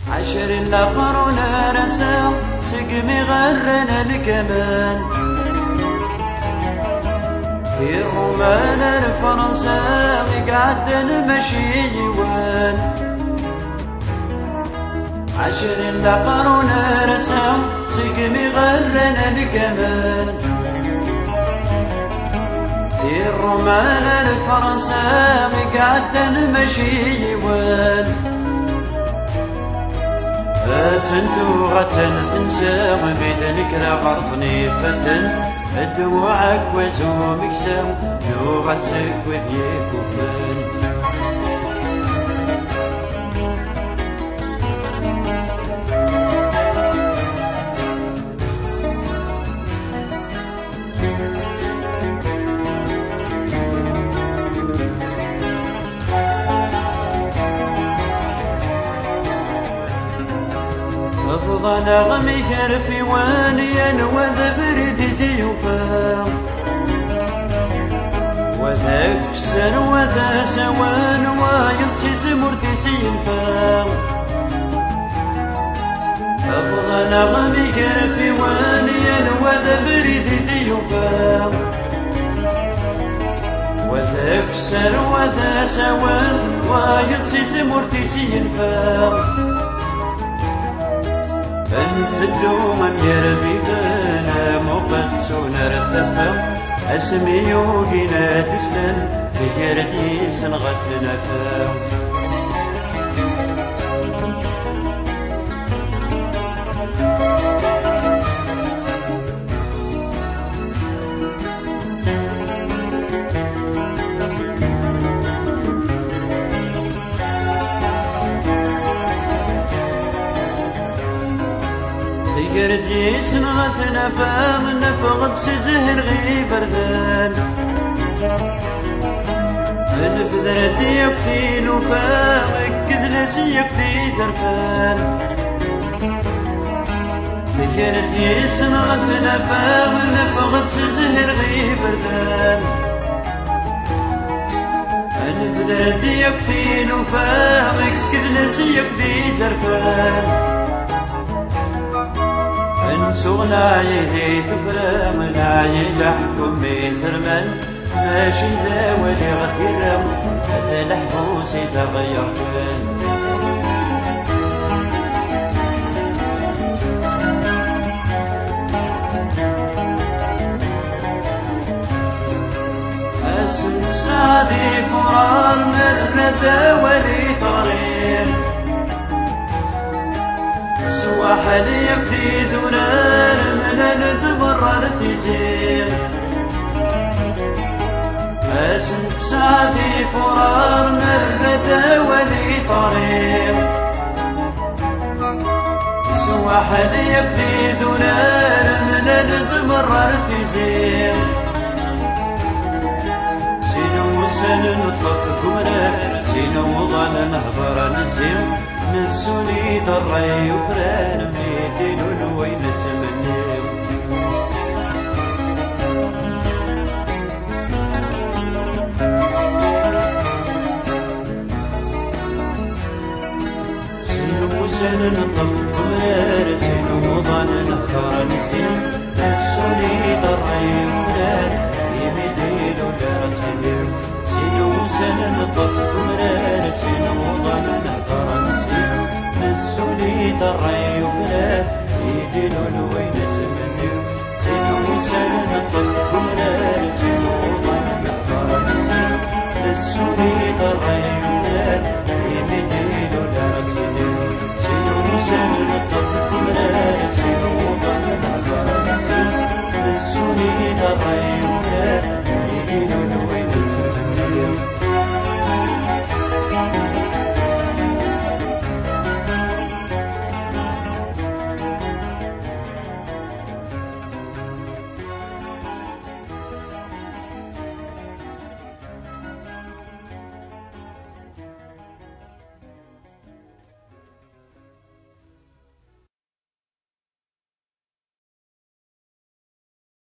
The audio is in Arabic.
عشر القرون رسام سقمي غرنا الكمان في الرومان الفرنسا قعد المشي جوان عشر القرون رسام سقمي غرنا الكمان في الرومان الفرنسا قعد المشي جوان فتنتو غتن تنسى بيدنك لا غرفني فتن الدموعك وزومك سام لغة سكوت يكوفن أفضل غمي كرفي وانيا وذا برد ديوفا وذا كسر وذا سوان ويلسد مرتسي ينفا أفضل غمي كرفي وانيا وذا برد ديوفا وذا كسر وذا سوان ويلسد مرتسي ينفا انفدو من يربي بنا مقدسون رتفا اسمي يوغينا تسلن في يردي سنغت نفا يردي سنغت نفا من نفغد سزهر غي بردان الفذرة يكفي نفا كدلس يكفي زرفان يردي سنغت نفا من نفغد سزهر غي بردان الفذرة يكفي نفا كدلس يكفي زرفان سغنا يدي تفرم نعي لحكم ميزرمن ماشي ذا ولي غتيرم هذا الحبوس يتغير كان أسن سعدي فرار مرة ولي طريق سواحل يكفي ذنان من الدبر تزين أسنت سعدي فرار مرة ولي طريق سواحل يكفي ذنان من الدبر تزين سينو سن نطلق كمران سينو ظن نهضر نسيم نسوني ضري وفران ميدين الوين تمنيو سينو سن نطف كمرار سينو ظن نهضر نسيم نسوني ضري وفران ميدين الوين سينو سن نطف كمرار سينو ظن نهضر نسيم نسوني طري وفلات يدين الوين تمنيو سينو سن الطف كمرار سينو ظن نهضر نسيم نسوني طري